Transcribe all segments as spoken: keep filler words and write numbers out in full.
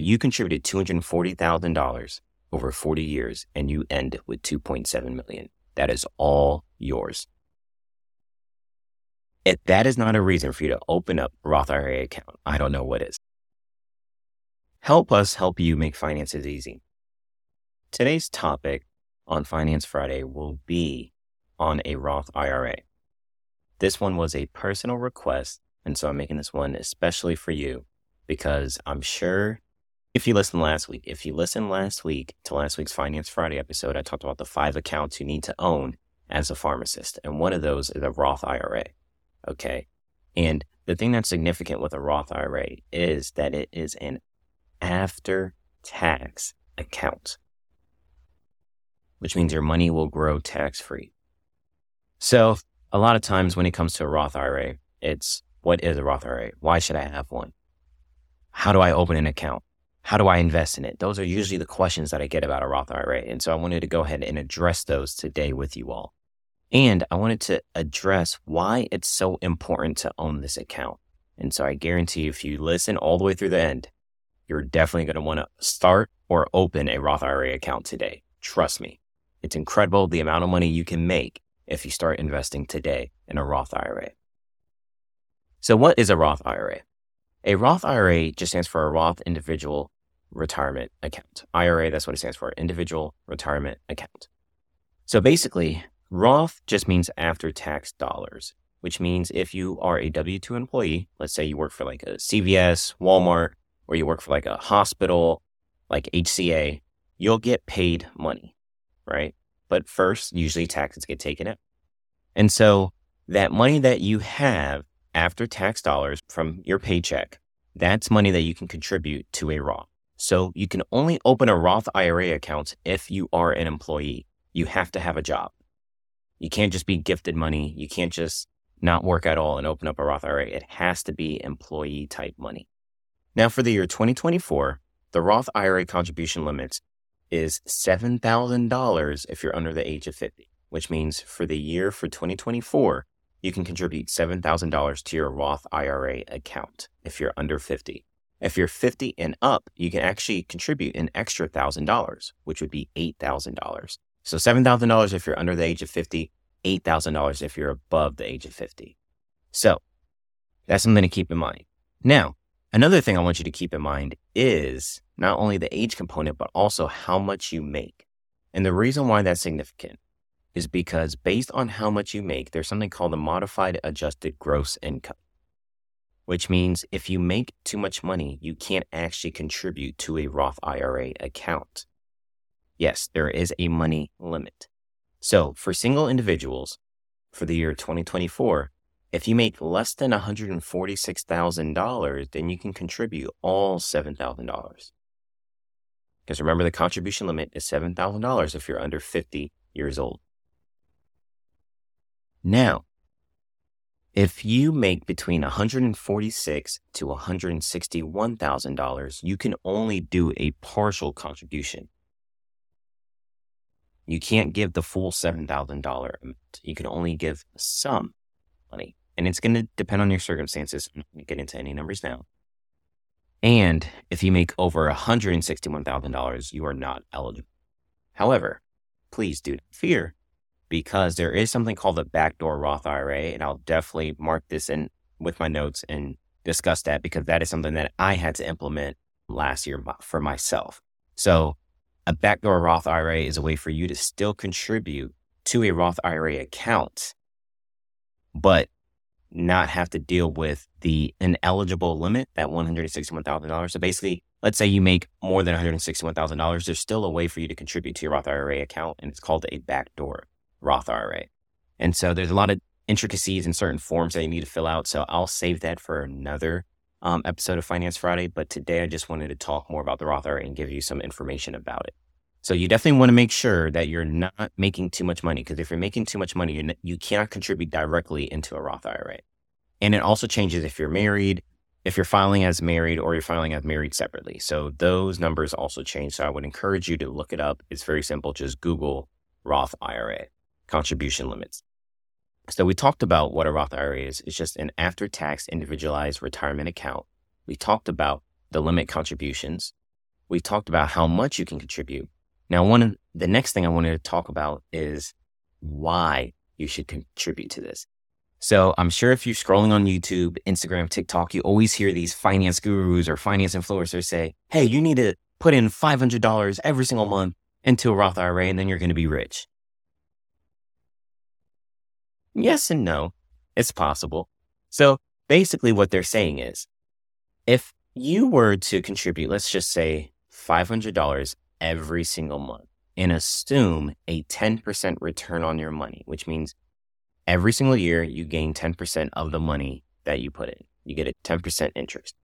you contributed two hundred forty thousand dollars over forty years and you end with two point seven million dollars. That is all yours. If that is not a reason for you to open up a Roth I R A account, I don't know what is. Help us help you make finances easy. Today's topic on Finance Friday will be on a Roth I R A. This one was a personal request, and so I'm making this one especially for you because I'm sure if you listened last week, if you listened last week to last week's Finance Friday episode, I talked about the five accounts you need to own as a pharmacist, and one of those is a Roth I R A. Okay. And the thing that's significant with a Roth I R A is that it is an after-tax account, which means your money will grow tax-free. So a lot of times when it comes to a Roth I R A, it's what is a Roth I R A? Why should I have one? How do I open an account? How do I invest in it? Those are usually the questions that I get about a Roth I R A. And so I wanted to go ahead and address those today with you all. And I wanted to address why it's so important to own this account. And so I guarantee you, if you listen all the way through the end, you're definitely going to want to start or open a Roth I R A account today. Trust me. It's incredible the amount of money you can make if you start investing today in a Roth I R A. So what is a Roth I R A? A Roth I R A just stands for a Roth Individual Retirement Account. I R A, that's what it stands for, Individual Retirement Account. So basically, Roth just means after-tax dollars, which means if you are a W two employee, let's say you work for like a C V S, Walmart, or you work for like a hospital, like H C A, you'll get paid money, right? But first, usually taxes get taken out. And so that money that you have after tax dollars from your paycheck, that's money that you can contribute to a Roth. So you can only open a Roth I R A account if you are an employee. You have to have a job. You can't just be gifted money. You can't just not work at all and open up a Roth I R A. It has to be employee type money. Now for the year twenty twenty-four, the Roth I R A contribution limit is seven thousand dollars if you're under the age of fifty, which means for the year for twenty twenty-four, you can contribute seven thousand dollars to your Roth I R A account if you're under fifty. If you're fifty and up, you can actually contribute an extra one thousand dollars, which would be eight thousand dollars. So seven thousand dollars if you're under the age of fifty, eight thousand dollars if you're above the age of fifty. So that's something to keep in mind. Now, another thing I want you to keep in mind is not only the age component, but also how much you make. And the reason why that's significant is because based on how much you make, there's something called the modified adjusted gross income, which means if you make too much money, you can't actually contribute to a Roth I R A account. Yes, there is a money limit. So for single individuals for the year twenty twenty-four, if you make less than one hundred forty-six thousand dollars, then you can contribute all seven thousand dollars. Because remember, the contribution limit is seven thousand dollars if you're under fifty years old. Now, if you make between one hundred forty-six thousand dollars to one hundred sixty-one thousand dollars, you can only do a partial contribution. You can't give the full seven thousand dollars amount. You can only give some money. And it's going to depend on your circumstances. I'm not going to get into any numbers now. And if you make over one hundred sixty-one thousand dollars, you are not eligible. However, please do not fear, because there is something called the backdoor Roth I R A, and I'll definitely mark this in with my notes and discuss that, because that is something that I had to implement last year for myself. So a backdoor Roth I R A is a way for you to still contribute to a Roth I R A account, but not have to deal with the ineligible limit, that one hundred sixty-one thousand dollars. So basically, let's say you make more than one hundred sixty-one thousand dollars, there's still a way for you to contribute to your Roth I R A account, and it's called a backdoor Roth I R A. And so there's a lot of intricacies and certain forms that you need to fill out. So I'll save that for another um, episode of Finance Friday. But today I just wanted to talk more about the Roth I R A and give you some information about it. So you definitely want to make sure that you're not making too much money, because if you're making too much money, you're n- you cannot contribute directly into a Roth I R A. And it also changes if you're married, if you're filing as married, or you're filing as married separately. So those numbers also change. So I would encourage you to look it up. It's very simple. Just Google Roth I R A, contribution limits. So we talked about what a Roth I R A is. It's just an after-tax individualized retirement account. We talked about the limit contributions. we've talked about how much you can contribute. Now, one of the next thing I wanted to talk about is why you should contribute to this. So I'm sure if you're scrolling on YouTube, Instagram, TikTok, you always hear these finance gurus or finance influencers say, hey, you need to put in five hundred dollars every single month into a Roth I R A and then you're going to be rich. Yes and no, it's possible. So basically what they're saying is, if you were to contribute, let's just say five hundred dollars every single month and assume a ten percent return on your money, which means every single year you gain ten percent of the money that you put in. You get a ten percent interest.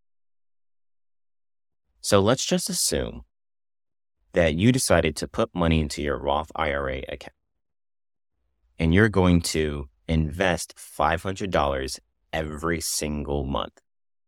So let's just assume that you decided to put money into your Roth I R A account and you're going to invest five hundred dollars every single month.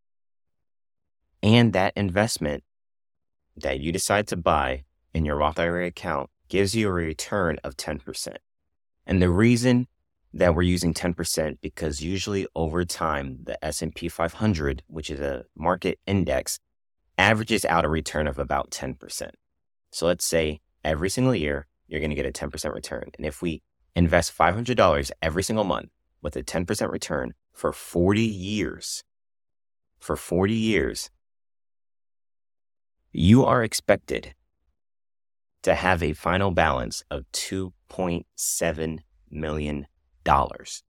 And that investment that you decide to buy in your Roth I R A account gives you a return of ten percent. And the reason that we're using ten percent, because usually over time, the S and P five hundred, which is a market index, averages out a return of about ten percent. So let's say every single year, you're going to get a ten percent return. And if we invest five hundred dollars every single month with a ten percent return for forty years, for forty years, you are expected to have a final balance of two point seven million dollars.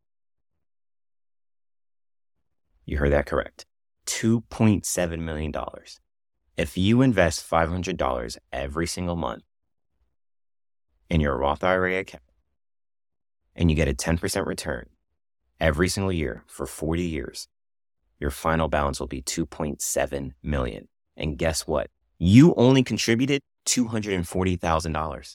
You heard that correct. two point seven million dollars. If you invest five hundred dollars every single month in your Roth I R A account and you get a ten percent return every single year for forty years, your final balance will be two point seven million dollars. And guess what? You only contributed two hundred forty thousand dollars.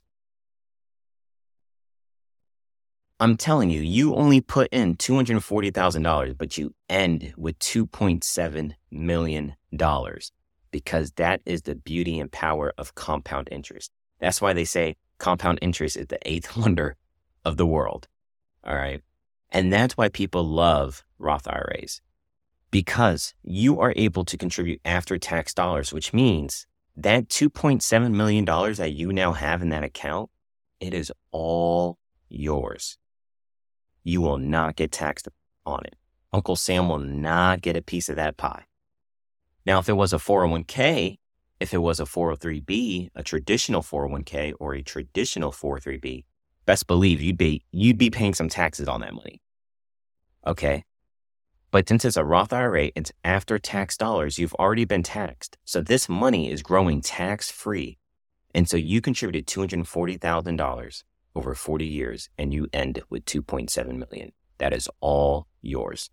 I'm telling you, you only put in two hundred forty thousand dollars, but you end with two point seven million dollars, because that is the beauty and power of compound interest. That's why they say compound interest is the eighth wonder of the world. All right. And that's why people love Roth I R As, because you are able to contribute after tax dollars, which means that two point seven million dollars that you now have in that account, it is all yours. You will not get taxed on it. Uncle Sam will not get a piece of that pie. Now, if it was a four oh one k, if it was a four oh three b, a traditional four oh one k or a traditional four oh three b, best believe you'd be, you'd be paying some taxes on that money. Okay. But since it's a Roth I R A, it's after tax dollars, you've already been taxed. So this money is growing tax-free. And so you contributed two hundred forty thousand dollars over forty years and you end with two point seven million dollars. That is all yours.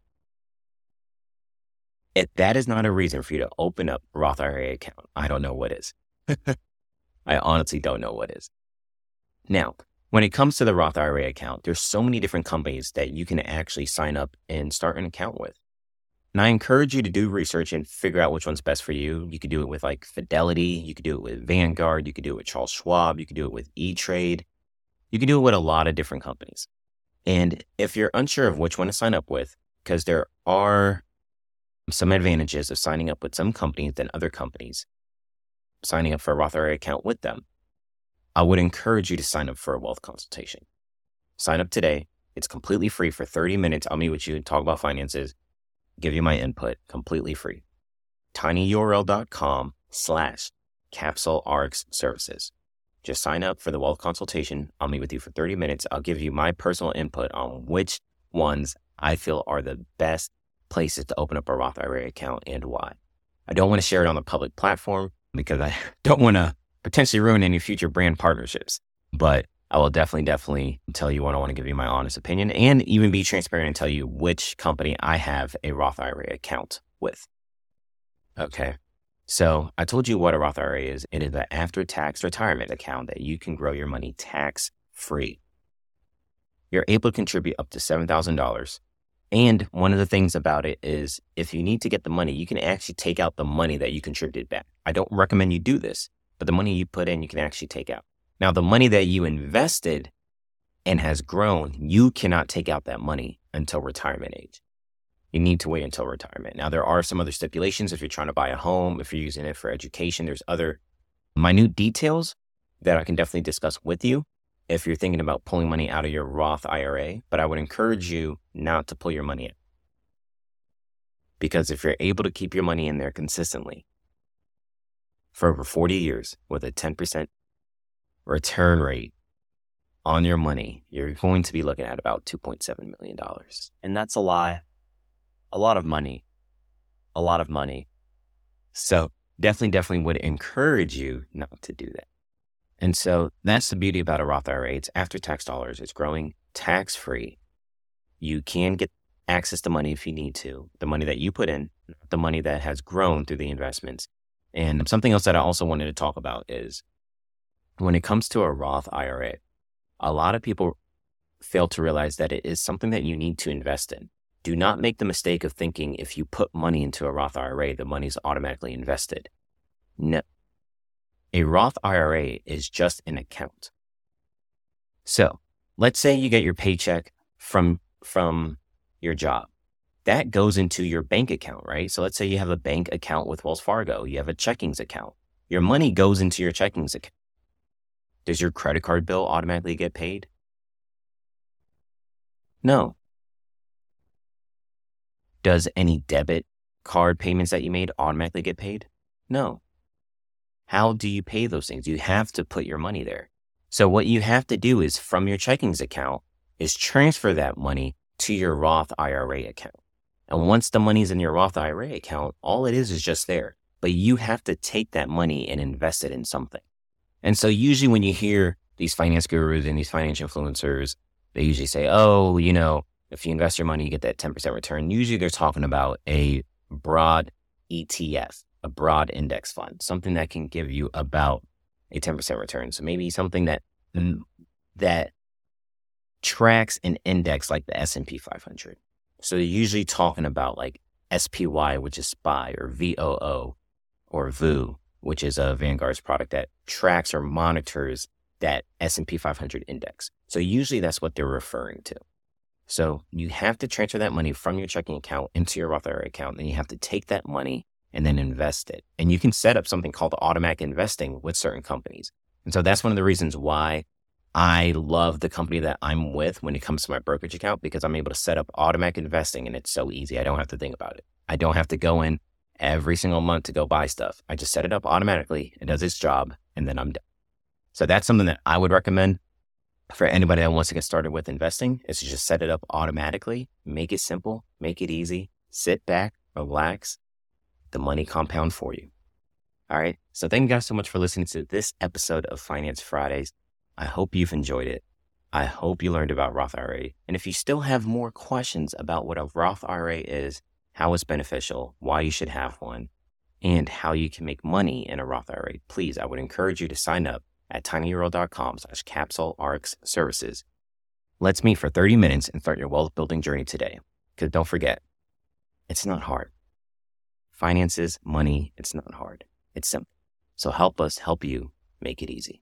If that is not a reason for you to open up a Roth I R A account, I don't know what is. I honestly don't know what is. Now, when it comes to the Roth I R A account, there's so many different companies that you can actually sign up and start an account with. And I encourage you to do research and figure out which one's best for you. You could do it with like Fidelity. You could do it with Vanguard. You could do it with Charles Schwab. You could do it with E-Trade. You can do it with a lot of different companies. And if you're unsure of which one to sign up with, because there are some advantages of signing up with some companies than other companies, signing up for a Roth I R A account with them, I would encourage you to sign up for a wealth consultation. Sign up today. It's completely free for thirty minutes. I'll meet with you and talk about finances, give you my input, completely free. tinyurl.com slash capsule RX services. Just sign up for the wealth consultation. I'll meet with you for thirty minutes. I'll give you my personal input on which ones I feel are the best places to open up a Roth I R A account and why. I don't want to share it on the public platform because I don't want to potentially ruin any future brand partnerships, but I will definitely, definitely tell you what I want to give you my honest opinion and even be transparent and tell you which company I have a Roth I R A account with. Okay. So I told you what a Roth I R A is. It is an after-tax retirement account that you can grow your money tax-free. You're able to contribute up to seven thousand dollars. And one of the things about it is if you need to get the money, you can actually take out the money that you contributed back. I don't recommend you do this, but the money you put in, you can actually take out. Now, the money that you invested and has grown, you cannot take out that money until retirement age. You need to wait until retirement. Now, there are some other stipulations. If you're trying to buy a home, if you're using it for education, there's other minute details that I can definitely discuss with you if you're thinking about pulling money out of your Roth I R A, but I would encourage you not to pull your money in. Because if you're able to keep your money in there consistently for over forty years with a ten percent return rate on your money, you're going to be looking at about two point seven million dollars. And that's a lot, a lot of money, a lot of money. So definitely, definitely would encourage you not to do that. And so that's the beauty about a Roth I R A. It's after-tax dollars. It's growing tax-free. You can get access to money if you need to, the money that you put in, the money that has grown through the investments. And something else that I also wanted to talk about is when it comes to a Roth I R A, a lot of people fail to realize that it is something that you need to invest in. Do not make the mistake of thinking if you put money into a Roth I R A, the money's automatically invested. No. A Roth I R A is just an account. So let's say you get your paycheck from, from your job. That goes into your bank account, right? So let's say you have a bank account with Wells Fargo. You have a checkings account. Your money goes into your checkings account. Does your credit card bill automatically get paid? No. Does any debit card payments that you made automatically get paid? No. How do you pay those things? You have to put your money there. So what you have to do is from your checkings account is transfer that money to your Roth I R A account. And once the money's in your Roth I R A account, all it is is just there. But you have to take that money and invest it in something. And so usually when you hear these finance gurus and these financial influencers, they usually say, oh, you know, if you invest your money, you get that ten percent return. Usually they're talking about a broad E T F, a broad index fund, something that can give you about a ten percent return. So maybe something that, that tracks an index like the S and P five hundred. So they're usually talking about like S P Y, which is S P Y, or V O O, or V O O, which is a Vanguard's product that tracks or monitors that S and P five hundred index. So usually that's what they're referring to. So you have to transfer that money from your checking account into your Roth I R A account, and you have to take that money and then invest it. And you can set up something called automatic investing with certain companies. And so that's one of the reasons why I love the company that I'm with when it comes to my brokerage account, because I'm able to set up automatic investing and it's so easy. I don't have to think about it. I don't have to go in every single month to go buy stuff. I just set it up automatically. It does its job and then I'm done. So that's something that I would recommend for anybody that wants to get started with investing, is to just set it up automatically, make it simple, make it easy, sit back, relax, the money compound for you. All right. So thank you guys so much for listening to this episode of Finance Fridays. I hope you've enjoyed it. I hope you learned about Roth I R A. And if you still have more questions about what a Roth I R A is, how it's beneficial, why you should have one, and how you can make money in a Roth I R A, please, I would encourage you to sign up at tinyurl.com slash capsule rx services. Let's meet for thirty minutes and start your wealth building journey today. Because don't forget, it's not hard. Finances, money, it's not hard. It's simple. So help us help you make it easy.